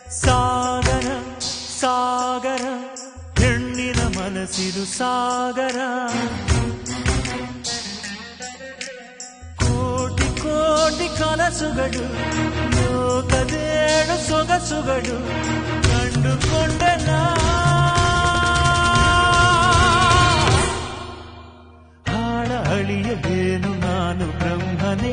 ಸಾಗರ ಸಾಗರ ಹೆಣ್ಣಿನ ಮನಸ್ಸಿದು ಸಾಗರ ಕೋಟಿ ಕೋಟಿ ಕನಸುಗಳು ಲೋಕದೇಳು ಸೊಗಸುಗಳು ಕಂಡುಕೊಂಡೆ ಹಾಳ ಅಳಿಯದೇನು ನಾನು ಬ್ರಹ್ಮನೇ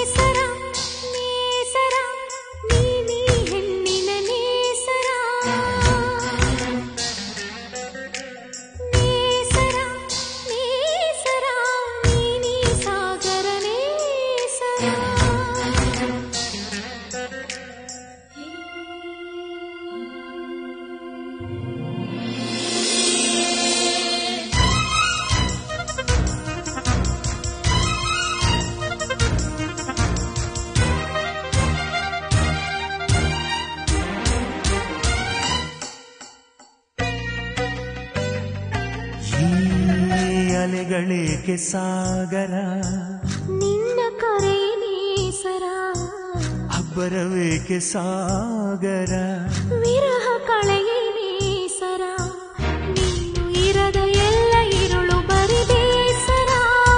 ಅಲೆಗಳೇಕೆ ಸಾಗರ ನಿನ್ನ ಕರೆನೇಸರ ಅಬ್ಬರವೇಕೆ ಸಾಗರ ವಿರಹ ಕಳೆಯನೇಸರ ನೀನು ಇರದ ಎಲ್ಲ ಇರುಳು ಬರಿಬೇಸರ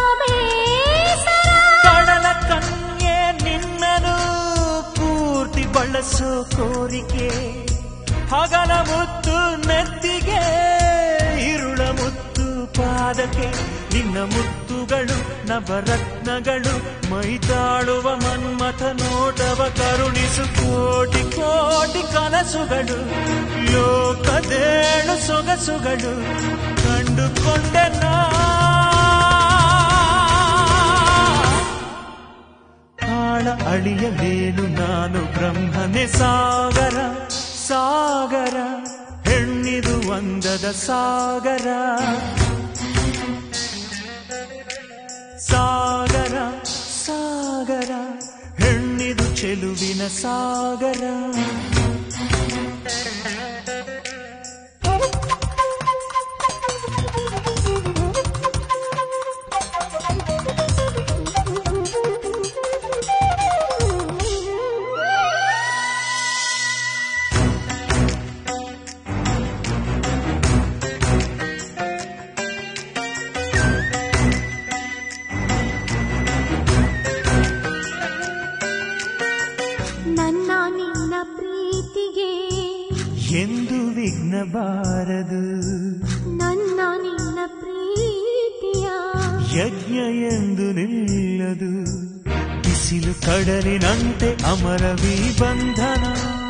ಕಡಲ ಕನ್ಯೆ ನಿನ್ನನು ಪೂರ್ತಿ ಬಳಸೋ ಕೋರಿಕೆ ಹಗಲ ಮುತ್ತು ನೆತ್ತಿಗೆ ಇರುಳ ಮುತ್ತು ಪಾದಕ್ಕೆ ನಿನ್ನ ಮುತ್ತುಗಳು ನವರತ್ನಗಳು ಮೈತಾಳುವ ಮನ್ಮಥ ನೋಟವ ಕರುಣಿಸು ಕೋಟಿ ಕೋಟಿ ಕನಸುಗಳು ಲೋಕದೇಳು ಸೊಗಸುಗಳು ಕಂಡುಕೊಂಡೆ ಹಾಳ ಅಳಿಯಲೇನು ನಾನು ಬ್ರಹ್ಮನೇ ಸಾಗರ ಸಾಗರ ಹೆಣ್ಣಿದು ಒಂದದ ಸಾಗರ ಸಾಗರ ಸಾಗರ ಹೆಣ್ಣಿದು ಚೆಲುವಿನ ಸಾಗರ ನನ್ನ ನಿನ್ನ ಪ್ರೀತಿಗೆ ಎಂದು ವಿಘ್ನ ಬಾರದು ನನ್ನ ನಿನ್ನ ಪ್ರೀತಿಯ ಯಜ್ಞ ಎಂದು ನಿಲ್ಲದು ಬಿಸಿಲು ಕಡಲಿನಂತೆ ಅಮರವೀ ಬಂಧನ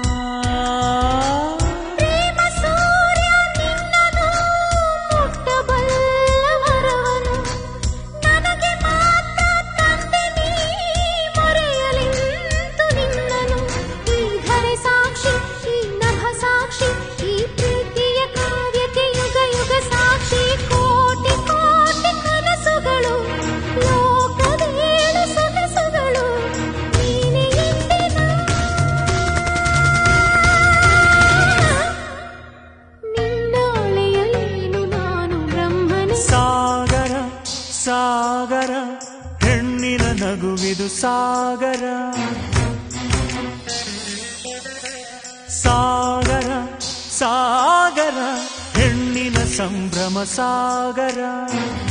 ಸಾಗರ ಹೆಣ್ಣಿನ ನಗುವಿದು ಸಾಗರ ಸಾಗರ ಸಾಗರ ಹೆಣ್ಣಿನ ಸಂಭ್ರಮ ಸಾಗರ